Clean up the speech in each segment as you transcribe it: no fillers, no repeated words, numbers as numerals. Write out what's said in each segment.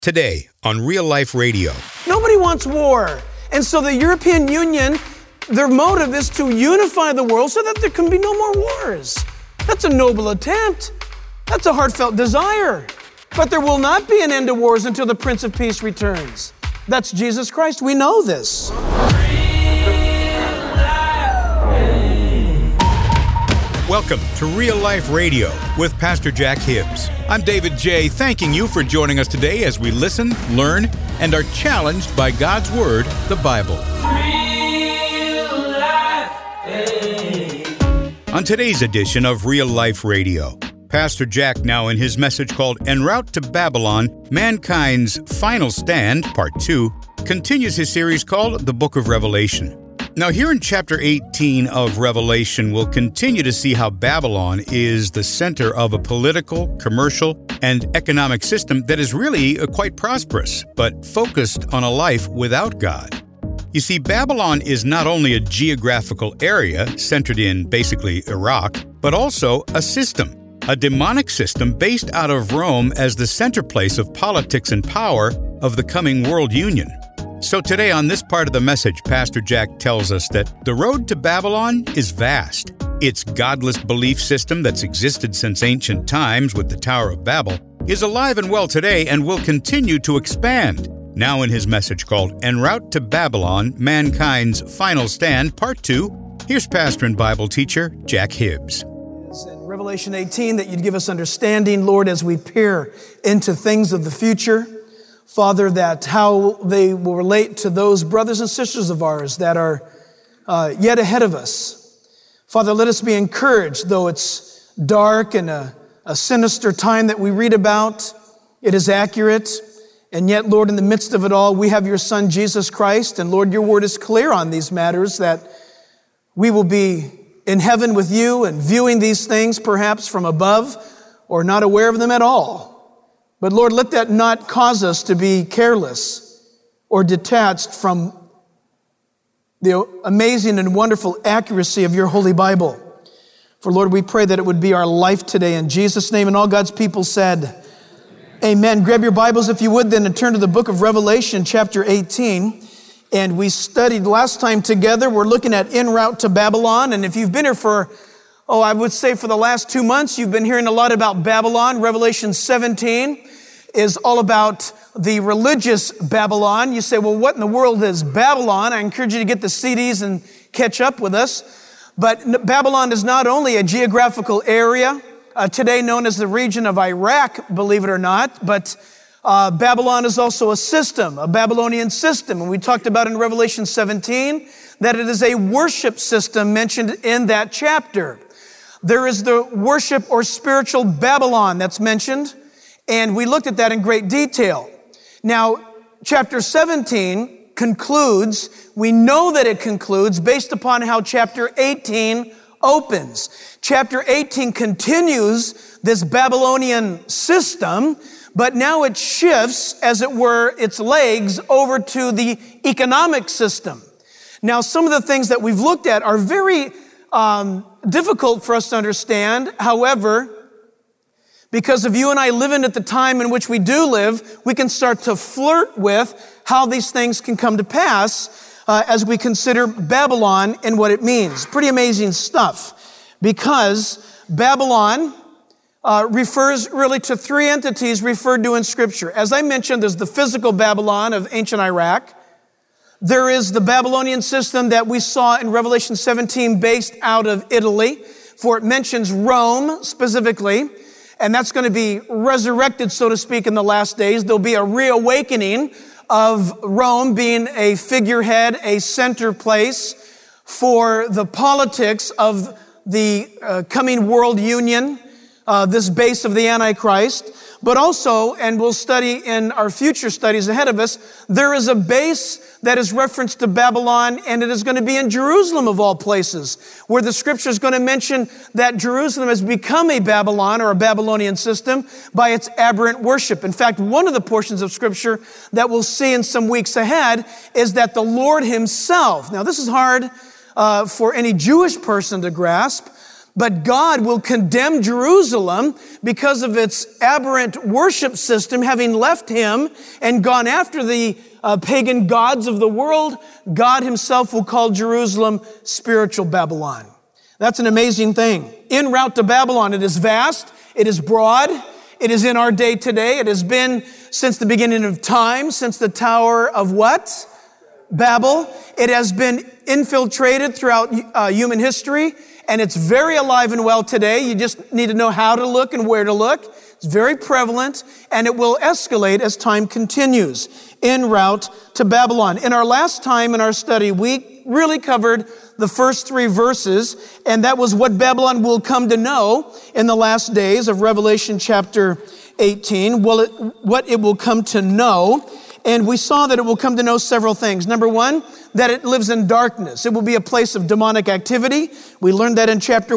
Today on Real Life Radio. Nobody wants war. And so the European Union, their motive is to unify the world so that there can be no more wars. That's a noble attempt. That's a heartfelt desire. But there will not be an end to wars until the Prince of Peace returns. That's Jesus Christ. We know this. Welcome to Real Life Radio with Pastor Jack Hibbs. I'm David J., thanking you for joining us today as we listen, learn, and are challenged by God's Word, the Bible. Real Life. On today's edition of Real Life Radio, Pastor Jack, now in his message called En Route to Babylon, Mankind's Final Stand, Part 2, continues his series called The Book of Revelation. Now, here in chapter 18 of Revelation, we'll continue to see how Babylon is the center of a political, commercial, and economic system that is really quite prosperous, but focused on a life without God. You see, Babylon is not only a geographical area centered in basically Iraq, but also a system, a demonic system based out of Rome as the center place of politics and power of the coming world union. So today on this part of the message, Pastor Jack tells us that the road to Babylon is vast. Its godless belief system that's existed since ancient times with the Tower of Babel is alive and well today and will continue to expand. Now in his message called En Route to Babylon, Mankind's Final Stand, Part 2, here's pastor and Bible teacher Jack Hibbs. It's in Revelation 18 that you'd give us understanding, Lord, as we peer into things of the future. Father, that how they will relate to those brothers and sisters of ours that are yet ahead of us. Father, let us be encouraged, though it's dark and a sinister time that we read about. It is accurate. And yet, Lord, in the midst of it all, we have your Son, Jesus Christ. And Lord, your word is clear on these matters, that we will be in heaven with you and viewing these things perhaps from above or not aware of them at all. But Lord, let that not cause us to be careless or detached from the amazing and wonderful accuracy of your Holy Bible. For Lord, we pray that it would be our life today in Jesus' name. And all God's people said, Amen. Grab your Bibles if you would then and turn to the book of Revelation, chapter 18. And we studied last time together. We're looking at En Route to Babylon. And if you've been here for I would say for the last 2 months, you've been hearing a lot about Babylon. Revelation 17 is all about the religious Babylon. You say, well, what in the world is Babylon? I encourage you to get the CDs and catch up with us. But Babylon is not only a geographical area, today known as the region of Iraq, believe it or not, but Babylon is also a system, a Babylonian system. And we talked about in Revelation 17 that it is a worship system mentioned in that chapter. There is the worship or spiritual Babylon that's mentioned, and we looked at that in great detail. Now, chapter 17 concludes, we know that it concludes based upon how chapter 18 opens. Chapter 18 continues this Babylonian system, but now it shifts, as it were, its legs over to the economic system. Now, some of the things that we've looked at are very difficult for us to understand. However, because of you and I living at the time in which we do live, we can start to flirt with how these things can come to pass as we consider Babylon and what it means. Pretty amazing stuff, because Babylon refers really to three entities referred to in Scripture. As I mentioned, there's the physical Babylon of ancient Iraq. There is the Babylonian system that we saw in Revelation 17 based out of Italy, for it mentions Rome specifically, and that's going to be resurrected, so to speak, in the last days. There'll be a reawakening of Rome being a figurehead, a center place for the politics of the coming world union, this base of the Antichrist. But also, and we'll study in our future studies ahead of us, there is a base that is referenced to Babylon, and it is going to be in Jerusalem of all places, where the scripture is going to mention that Jerusalem has become a Babylon or a Babylonian system by its aberrant worship. In fact, one of the portions of scripture that we'll see in some weeks ahead is that the Lord himself, now this is hard for any Jewish person to grasp, But God will condemn Jerusalem because of its aberrant worship system, having left him and gone after the pagan gods of the world. God himself will call Jerusalem spiritual Babylon. That's an amazing thing. En route to Babylon, it is vast, it is broad, it is in our day today. It has been since the beginning of time, since the Tower of what? Babel. It has been infiltrated throughout human history, and it's very alive and well today. You just need to know how to look and where to look. It's very prevalent, and it will escalate as time continues. En route to Babylon. In our last time in our study, we really covered the first 3 verses, and that was what Babylon will come to know in the last days of Revelation chapter 18. What it will come to know. And we saw that it will come to know several things. Number 1, that it lives in darkness. It will be a place of demonic activity. We learned that in chapter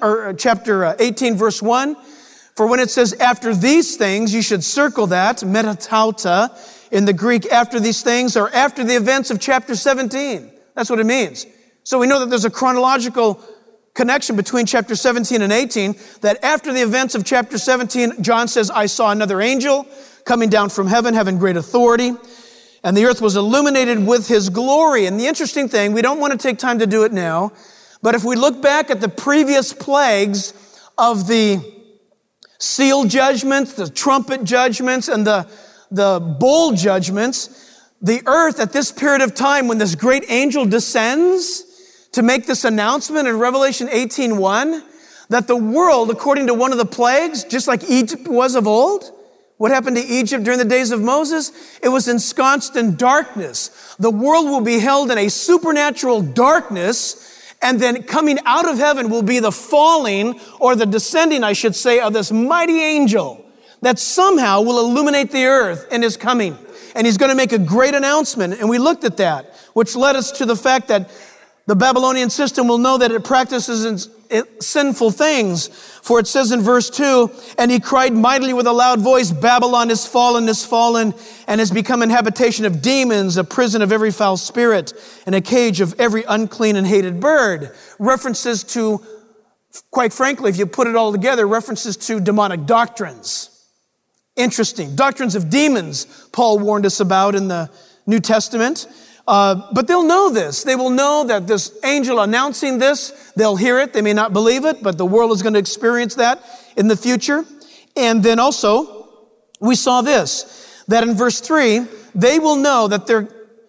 18, verse 1. For when it says, after these things, you should circle that, metatauta, in the Greek, after these things, or after the events of chapter 17. That's what it means. So we know that there's a chronological connection between chapter 17 and 18, that after the events of chapter 17, John says, I saw another angel coming down from heaven, having great authority, and the earth was illuminated with his glory. And the interesting thing, we don't want to take time to do it now, but if we look back at the previous plagues of the seal judgments, the trumpet judgments, and the bowl judgments, the earth at this period of time when this great angel descends to make this announcement in Revelation 18:1, that the world, according to one of the plagues, just like Egypt was of old, what happened to Egypt during the days of Moses? It was ensconced in darkness. The world will be held in a supernatural darkness, and then coming out of heaven will be the falling, or the descending, I should say, of this mighty angel that somehow will illuminate the earth in his coming. And he's going to make a great announcement. And we looked at that, which led us to the fact that the Babylonian system will know that it practices sinful things. For it says in verse 2, and he cried mightily with a loud voice, Babylon is fallen, and has become an habitation of demons, a prison of every foul spirit, and a cage of every unclean and hated bird. References to, quite frankly, if you put it all together, references to demonic doctrines. Interesting. Doctrines of demons, Paul warned us about in the New Testament. But they'll know this. They will know that this angel announcing this, they'll hear it. They may not believe it, but the world is going to experience that in the future. And then also, we saw this, that in verse 3, they will know that they're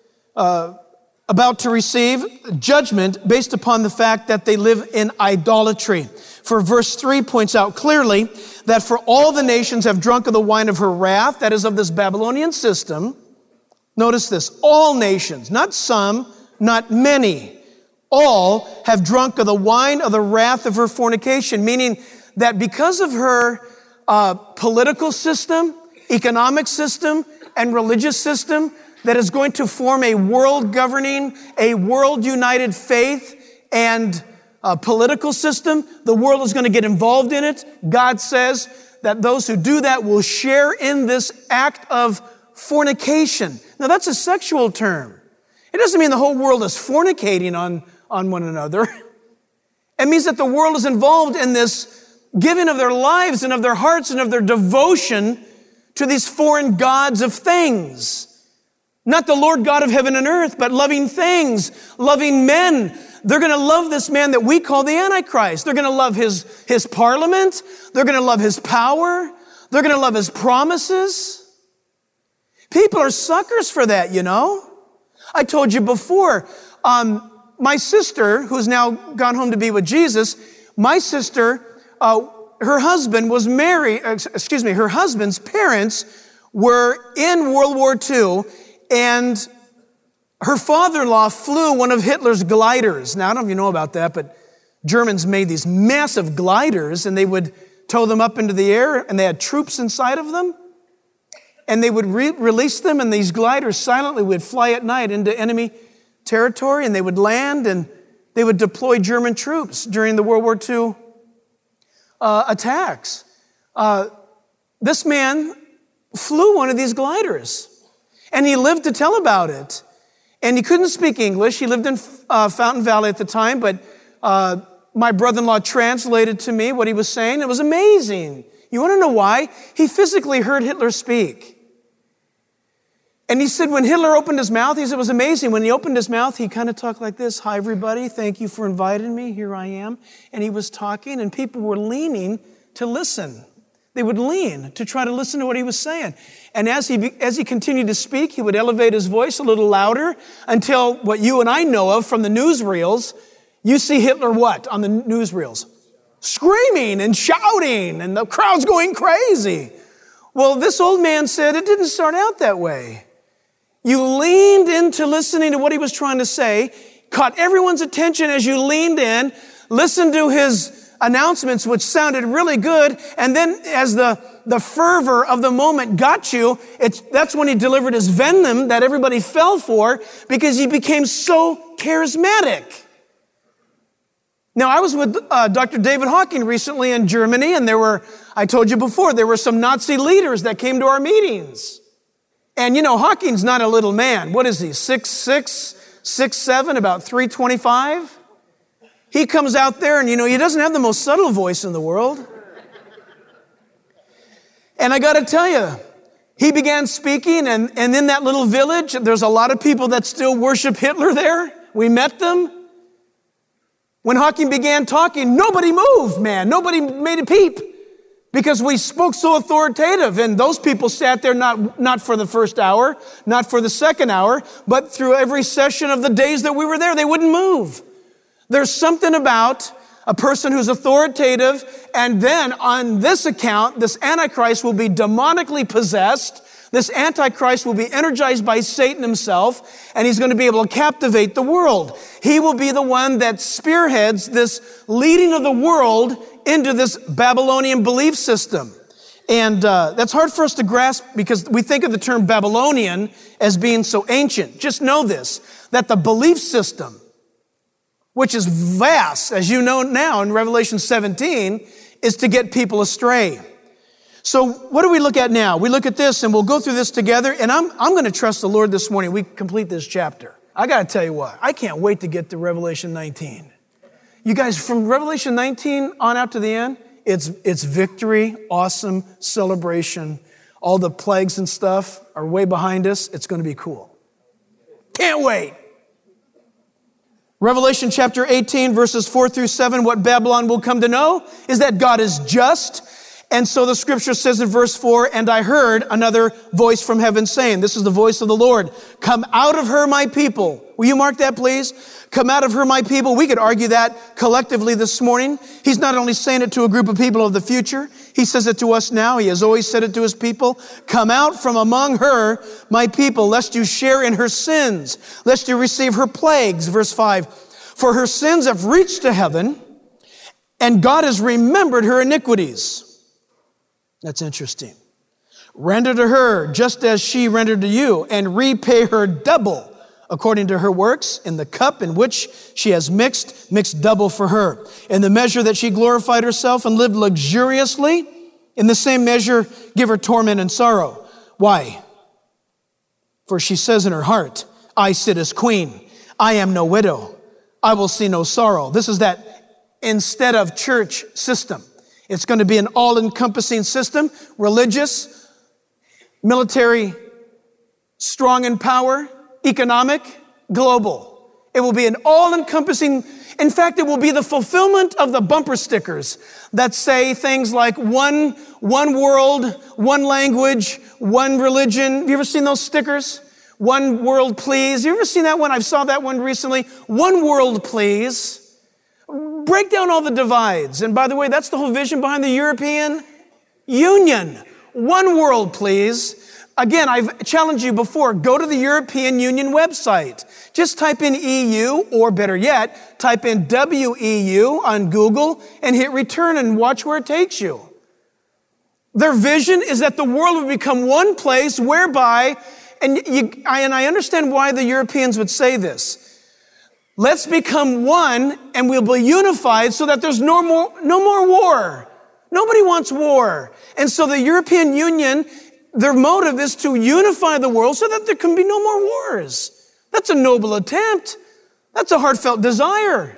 about to receive judgment based upon the fact that they live in idolatry. For verse 3 points out clearly that for all the nations have drunk of the wine of her wrath, that is of this Babylonian system. Notice this, all nations, not some, not many, all have drunk of the wine of the wrath of her fornication, meaning that because of her political system, economic system, and religious system that is going to form a world governing, a world united faith and political system, the world is going to get involved in it. God says that those who do that will share in this act of fornication. Now that's a sexual term. It doesn't mean the whole world is fornicating on one another. It means that the world is involved in this giving of their lives and of their hearts and of their devotion to these foreign gods of things. Not the Lord God of heaven and earth, but loving things, loving men. They're going to love this man that we call the Antichrist. They're going to love his parliament. They're going to love his power. They're going to love his promises. People are suckers for that, you know. I told you before, my sister, who's now gone home to be with Jesus, my sister, her husband was married, her husband's parents were in World War II, and her father-in-law flew one of Hitler's gliders. Now, I don't know if you know about that, but Germans made these massive gliders, and they would tow them up into the air, and they had troops inside of them. And they would release them, and these gliders silently would fly at night into enemy territory, and they would land, and they would deploy German troops during the World War II attacks. This man flew one of these gliders, and he lived to tell about it. And he couldn't speak English. He lived in Fountain Valley at the time, but my brother-in-law translated to me what he was saying. It was amazing. You want to know why? He physically heard Hitler speak. And he said when Hitler opened his mouth, he said it was amazing. When he opened his mouth, he kind of talked like this. Hi, everybody. Thank you for inviting me. Here I am. And he was talking, and people were leaning to listen. They would lean to try to listen to what he was saying. And as he continued to speak, he would elevate his voice a little louder until what you and I know of from the newsreels, you see Hitler what on the newsreels? Screaming and shouting, and the crowd's going crazy. Well, this old man said it didn't start out that way. You leaned into listening to what he was trying to say, caught everyone's attention as you leaned in, listened to his announcements, which sounded really good, and then as the fervor of the moment got you, that's when he delivered his venom that everybody fell for because he became so charismatic. Now, I was with Dr. David Hawking recently in Germany, and I told you before, there were some Nazi leaders that came to our meetings. And you know, Hawking's not a little man. What is he, 6'6", 6'7", about 325? He comes out there and, you know, he doesn't have the most subtle voice in the world. And I got to tell you, he began speaking, and in that little village, there's a lot of people that still worship Hitler there. We met them. When Hawking began talking, nobody moved, man. Nobody made a peep because we spoke so authoritative. And those people sat there not for the first hour, not for the second hour, but through every session of the days that we were there. They wouldn't move. There's something about a person who's authoritative, and then on this account, this Antichrist will be demonically possessed. This Antichrist will be energized by Satan himself, and he's going to be able to captivate the world. He will be the one that spearheads this leading of the world into this Babylonian belief system. And that's hard for us to grasp because we think of the term Babylonian as being so ancient. Just know this, that the belief system, which is vast, as you know now in Revelation 17, is to get people astray. So what do we look at now? We look at this, and we'll go through this together, and I'm going to trust the Lord this morning. We complete this chapter. I got to tell you what, I can't wait to get to Revelation 19. You guys, from Revelation 19 on out to the end, it's victory, awesome, celebration. All the plagues and stuff are way behind us. It's going to be cool. Can't wait. Revelation chapter 18, verses 4 through 7, what Babylon will come to know is that God is just. And so the scripture says in verse 4, and I heard another voice from heaven saying, this is the voice of the Lord, come out of her, my people. Will you mark that, please? Come out of her, my people. We could argue that collectively this morning. He's not only saying it to a group of people of the future, he says it to us now. He has always said it to his people. Come out from among her, my people, lest you share in her sins, lest you receive her plagues. Verse 5, for her sins have reached to heaven, and God has remembered her iniquities. That's interesting. Render to her just as she rendered to you, and repay her double according to her works. In the cup in which she has mixed double for her. In the measure that she glorified herself and lived luxuriously, in the same measure give her torment and sorrow. Why? For she says in her heart, I sit as queen. I am no widow. I will see no sorrow. This is that instead of church system. It's going to be an all-encompassing system, religious, military, strong in power, economic, global. It will be an all-encompassing, in fact, it will be the fulfillment of the bumper stickers that say things like one world, one language, one religion. Have you ever seen those stickers? One world, please. You ever seen that one? I saw that one recently. One world, please. Break down all the divides. And by the way, that's the whole vision behind the European Union. One world, please. Again, I've challenged you before. Go to the European Union website. Just type in EU, or better yet, type in WEU on Google and hit return and watch where it takes you. Their vision is that the world will become one place whereby, and I understand why the Europeans would say this. Let's become one and we'll be unified so that there's no more war. Nobody wants war. And so the European Union, their motive is to unify the world so that there can be no more wars. That's a noble attempt. That's a heartfelt desire.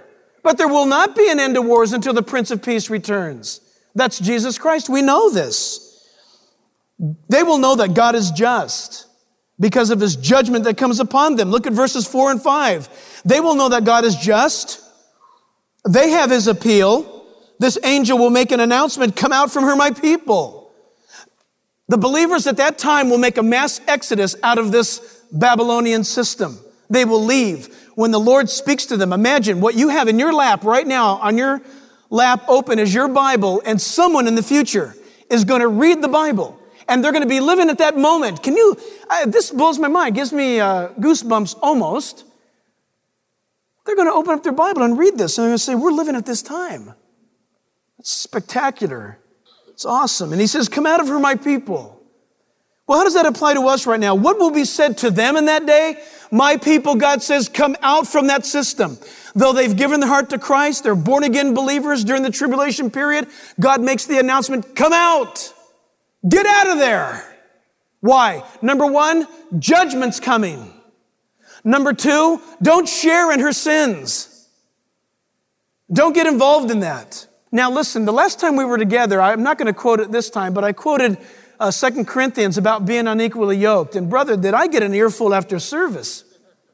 But there will not be an end to wars until the Prince of Peace returns. That's Jesus Christ. We know this. They will know that God is just because of his judgment that comes upon them. Look at verses 4 and 5. They will know that God is just. They have his appeal. This angel will make an announcement, come out from her, my people. The believers at that time will make a mass exodus out of this Babylonian system. They will leave. When the Lord speaks to them, imagine what you have in your lap right now, on your lap open is your Bible, and someone in the future is going to read the Bible, and they're going to be living at that moment. This blows my mind, gives me goosebumps almost. They're going to open up their Bible and read this, and they're going to say, we're living at this time. It's spectacular. It's awesome. And he says, come out of her, my people. Well, how does that apply to us right now? What will be said to them in that day? My people, God says, come out from that system. Though they've given their heart to Christ, they're born-again believers during the tribulation period, God makes the announcement, come out. Get out of there. Why? Number one, judgment's coming. Number two, don't share in her sins. Don't get involved in that. Now listen, the last time we were together, I'm not going to quote it this time, but I quoted 2 Corinthians about being unequally yoked. And brother, did I get an earful after service?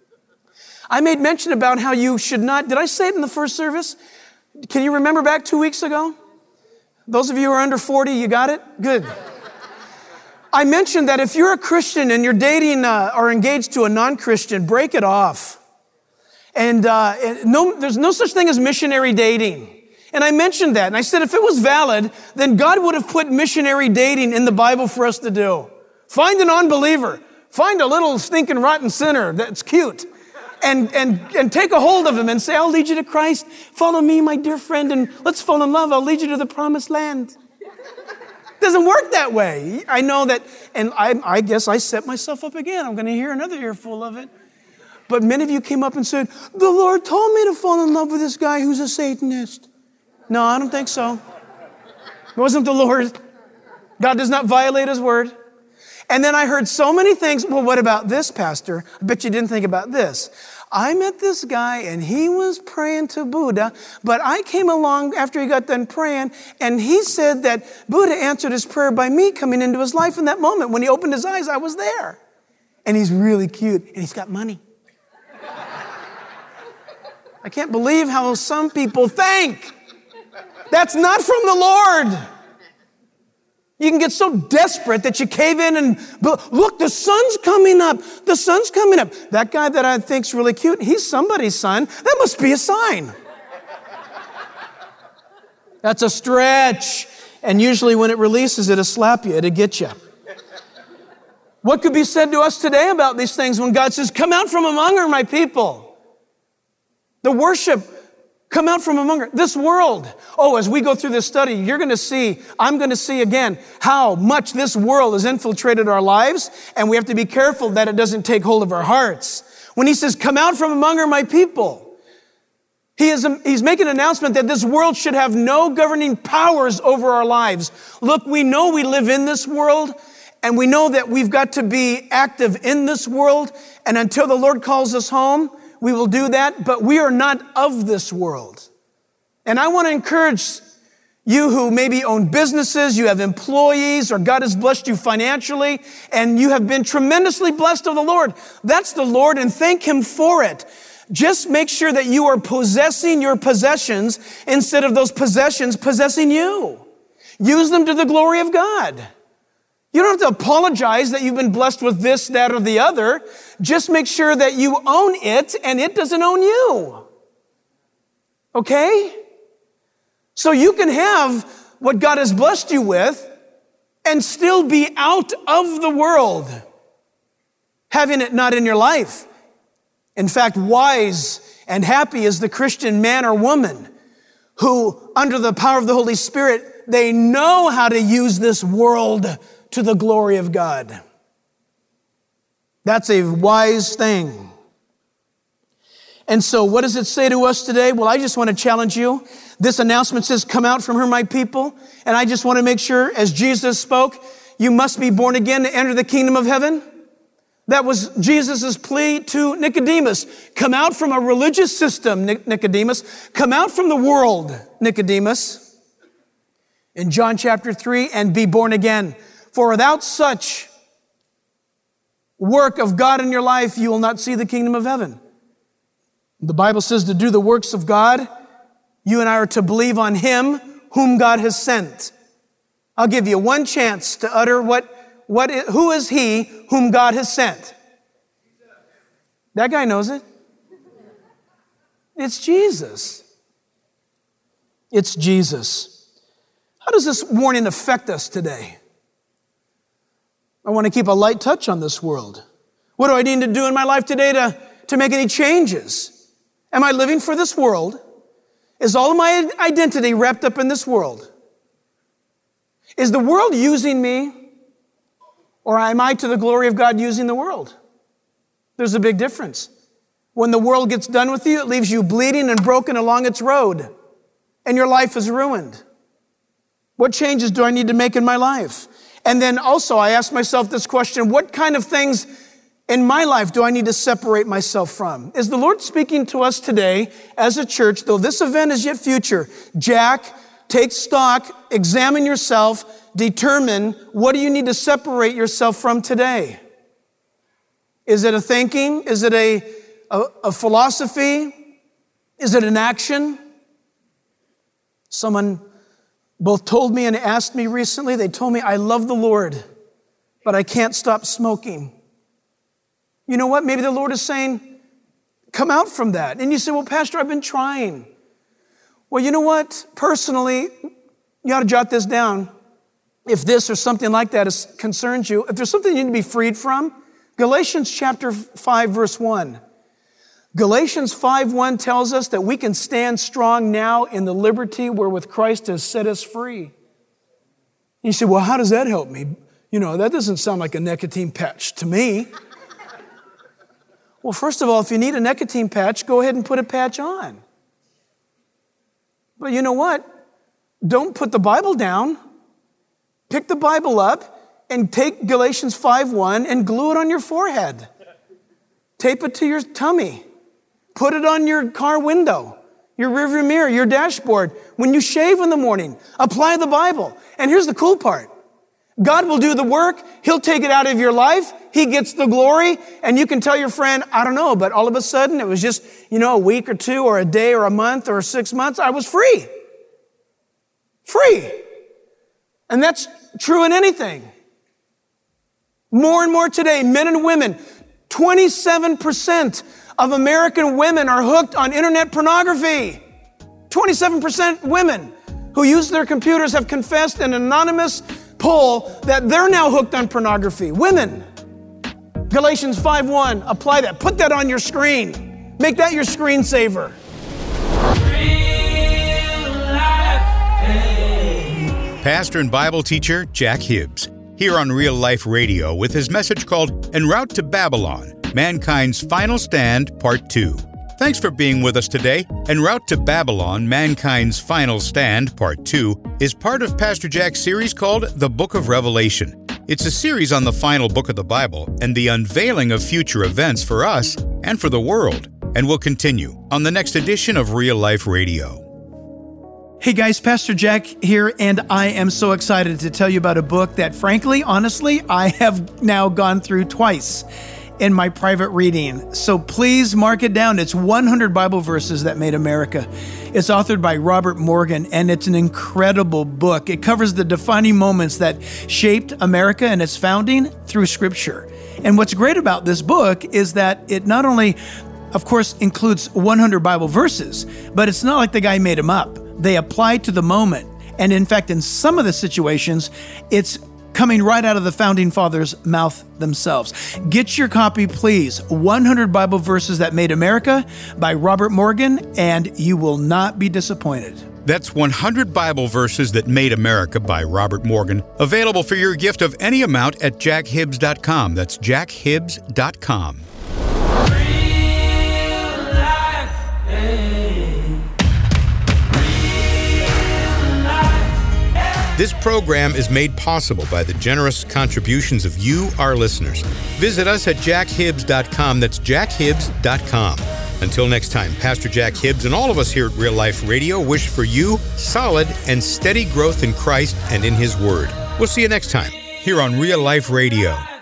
I made mention about how you should not, did I say it in the first service? Can you remember back 2 weeks ago? Those of you who are under 40, you got it? Good. I mentioned that if you're a Christian and you're dating or engaged to a non-Christian, break it off. And there's no such thing as missionary dating. And I mentioned that, and I said if it was valid, then God would have put missionary dating in the Bible for us to do. Find an unbeliever. Find a little stinking rotten sinner that's cute. And take a hold of him and say, I'll lead you to Christ. Follow me, my dear friend, and let's fall in love. I'll lead you to the promised land. It doesn't work that way. I know that, and I guess I set myself up again. I'm going to hear another earful of it. But many of you came up and said, the Lord told me to fall in love with this guy who's a Satanist. No, I don't think so. It wasn't the Lord. God does not violate his word. And then I heard so many things. Well, what about this, Pastor? I bet you didn't think about this. I met this guy and he was praying to Buddha, but I came along after he got done praying and he said that Buddha answered his prayer by me coming into his life in that moment. When he opened his eyes, I was there. And he's really cute and he's got money. I can't believe how some people think. That's not from the Lord. You can get so desperate that you cave in and, look, the sun's coming up. The sun's coming up. That guy that I think's really cute, he's somebody's son. That must be a sign. That's a stretch. And usually when it releases, it'll slap you. It'll get you. What could be said to us today about these things when God says, come out from among her, my people? The worship, come out from among her. This world. Oh, as we go through this study, I'm going to see again how much this world has infiltrated our lives, and we have to be careful that it doesn't take hold of our hearts. When he says, come out from among her, my people, he's making an announcement that this world should have no governing powers over our lives. Look, we know we live in this world, and we know that we've got to be active in this world, and until the Lord calls us home, we will do that, but we are not of this world. And I want to encourage you who maybe own businesses, you have employees, or God has blessed you financially, and you have been tremendously blessed of the Lord. That's the Lord, and thank him for it. Just make sure that you are possessing your possessions instead of those possessions possessing you. Use them to the glory of God. You don't have to apologize that you've been blessed with this, that, or the other. Just make sure that you own it and it doesn't own you. Okay? So you can have what God has blessed you with and still be out of the world, having it not in your life. In fact, wise and happy is the Christian man or woman who, under the power of the Holy Spirit, they know how to use this world to the glory of God. That's a wise thing. And so what does it say to us today? Well, I just want to challenge you. This announcement says, come out from her, my people. And I just want to make sure, as Jesus spoke, you must be born again to enter the kingdom of heaven. That was Jesus' plea to Nicodemus. Come out from a religious system, Nicodemus. Come out from the world, Nicodemus. In John chapter 3, and be born again. For without such work of God in your life, you will not see the kingdom of heaven. The Bible says to do the works of God, you and I are to believe on Him whom God has sent. I'll give you one chance to utter who is He whom God has sent? That guy knows it. It's Jesus. It's Jesus. How does this warning affect us today? I want to keep a light touch on this world. What do I need to do in my life today to make any changes? Am I living for this world? Is all of my identity wrapped up in this world? Is the world using me? Or am I to the glory of God using the world? There's a big difference. When the world gets done with you, it leaves you bleeding and broken along its road, and your life is ruined. What changes do I need to make in my life? And then also I ask myself this question, what kind of things in my life do I need to separate myself from? Is the Lord speaking to us today as a church, though this event is yet future? Jack, take stock, examine yourself, determine what do you need to separate yourself from today. Is it a thinking? Is it a philosophy? Is it an action? Someone both told me and asked me recently, they told me, I love the Lord, but I can't stop smoking. You know what? Maybe the Lord is saying, come out from that. And you say, well, Pastor, I've been trying. Well, you know what? Personally, you ought to jot this down. If this or something like that concerns you, if there's something you need to be freed from, Galatians chapter 5, verse 1. Galatians 5:1 tells us that we can stand strong now in the liberty wherewith Christ has set us free. You say, well, how does that help me? You know, that doesn't sound like a nicotine patch to me. Well, first of all, if you need a nicotine patch, go ahead and put a patch on. But you know what? Don't put the Bible down. Pick the Bible up and take Galatians 5:1 and glue it on your forehead. Tape it to your tummy. Put it on your car window, your rearview mirror, your dashboard. When you shave in the morning, apply the Bible. And here's the cool part. God will do the work. He'll take it out of your life. He gets the glory. And you can tell your friend, I don't know, but all of a sudden it was just, a week or two or a day or a month or 6 months. I was free. Free. And that's true in anything. More and more today, men and women, 27% of American women are hooked on internet pornography. 27% women who use their computers have confessed in an anonymous poll that they're now hooked on pornography. Women. Galatians 5:1, apply that. Put that on your screen. Make that your screensaver. Pastor and Bible teacher Jack Hibbs, here on Real Life Radio with his message called En Route to Babylon, Mankind's Final Stand, Part 2. Thanks for being with us today. En Route to Babylon, Mankind's Final Stand, Part 2, is part of Pastor Jack's series called The Book of Revelation. It's a series on the final book of the Bible and the unveiling of future events for us and for the world, and will continue on the next edition of Real Life Radio. Hey guys, Pastor Jack here, and I am so excited to tell you about a book that, frankly, honestly, I have now gone through twice in my private reading. So please mark it down. It's 100 Bible Verses That Made America. It's authored by Robert Morgan, and it's an incredible book. It covers the defining moments that shaped America and its founding through Scripture. And what's great about this book is that it not only, of course, includes 100 Bible verses, but it's not like the guy made them up. They apply to the moment. And in fact, in some of the situations, it's coming right out of the founding fathers' mouth themselves. Get your copy, please. 100 Bible Verses That Made America by Robert Morgan, and you will not be disappointed. That's 100 Bible Verses That Made America by Robert Morgan, available for your gift of any amount at jackhibbs.com. That's jackhibbs.com. This program is made possible by the generous contributions of you, our listeners. Visit us at jackhibbs.com. That's jackhibbs.com. Until next time, Pastor Jack Hibbs and all of us here at Real Life Radio wish for you solid and steady growth in Christ and in His Word. We'll see you next time here on Real Life Radio.